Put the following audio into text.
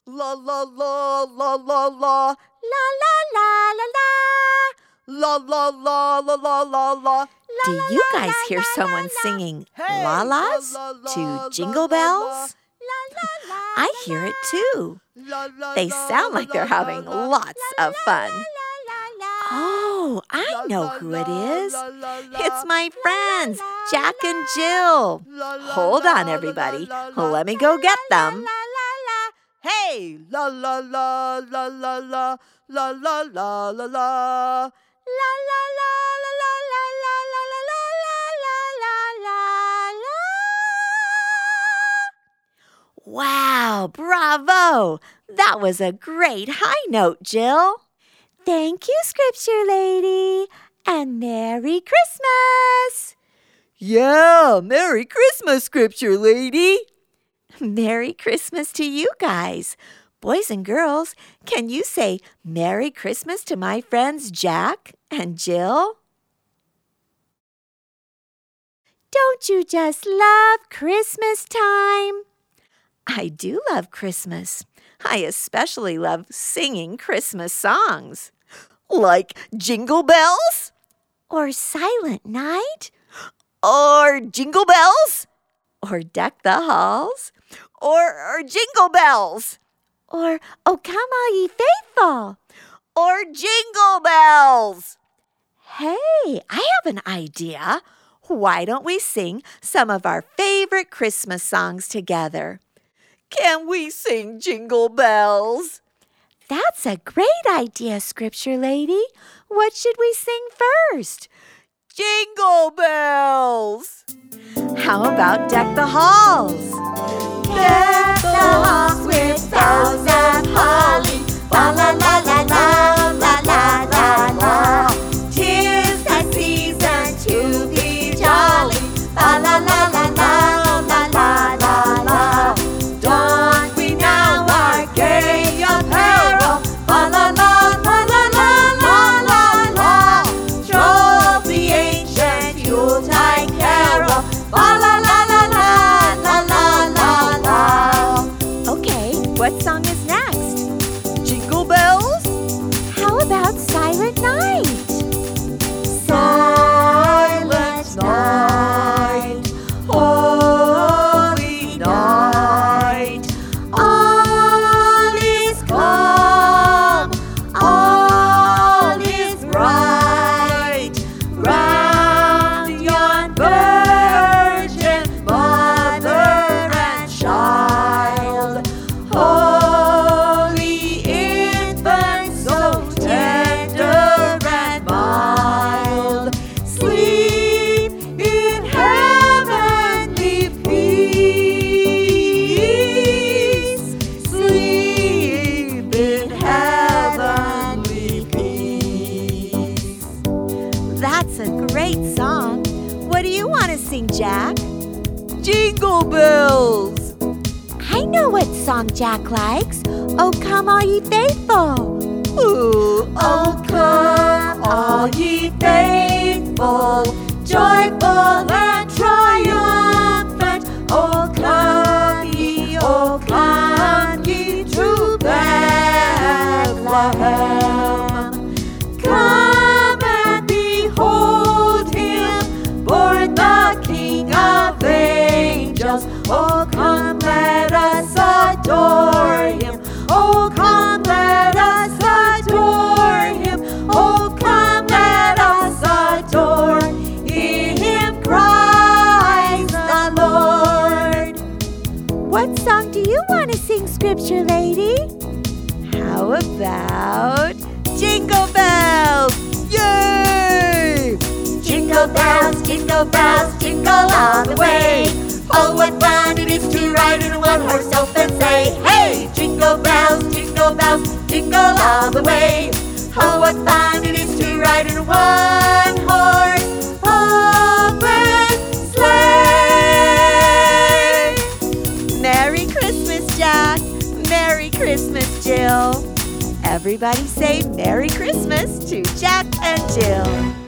La la la la la la. La la la la la. La la la la la la la. Do you guys hear someone singing la-las to Jingle Bells? I hear it too. They sound like they're having lots of fun. Oh, I know who it is. It's my friends, Jack and Jill. Hold on, everybody. Let me go get them. Hey, la la la la la la la la la la la. La la la la la la la la la la la la. Wow, bravo! That was a great high note, Jill. Thank you, Scripture Lady, and Merry Christmas! Yeah, Merry Christmas, Scripture Lady! Merry Christmas to you guys. Boys and girls, can you say Merry Christmas to my friends Jack and Jill? Don't you just love Christmas time? I do love Christmas. I especially love singing Christmas songs. Like Jingle Bells? Or Silent Night? Or Jingle Bells? Or Deck the Halls? Or Jingle Bells? Or O Come All Ye Faithful? Or Jingle Bells? Hey, I have an idea. Why don't we sing some of our favorite Christmas songs together? Can we sing Jingle Bells? That's a great idea, Scripture Lady. What should we sing first? Jingle Bells! How about Deck the Halls? Deck the halls with boughs of holly. La la la la la la la la la. 'Tis that season to be jolly. La la la la la la la la la. Don we now our gay apparel. La la la la la la la la la. Troll the ancient Yuletide carol. La la la la la la la la la. Okay, what song is next? Jingle Bells? How about Silent Night? Silent night, holy night, all is calm, all is bright, round yon virgin mother and child, holy infant, so tender and mild, sleep in heavenly peace, sleep in heavenly peace. That's a great song. What do you want to sing, Jack? Jingle Bells! I know what song Jack likes. Oh, Come All Ye Faithful. Ooh, Oh, come, all ye faithful, joyful and triumphant. Oh, come ye to Bethlehem. Come and behold him, born the King of angels. Oh, come, let us adore him. Oh, come, let us adore him. Oh, come, let us adore him, Christ the Lord. What song do you want to sing, Scripture Lady? how about Jingle Bells? Yay! Jingle bells, jingle all the way. Oh, what fun it is to ride in a one-horse open sleigh. Hey! Jingle bells, jingle all the way. Oh, what fun it is to ride in a one-horse open sleigh. Merry Christmas, Jack. Merry Christmas, Jill. Everybody say Merry Christmas to Jack and Jill.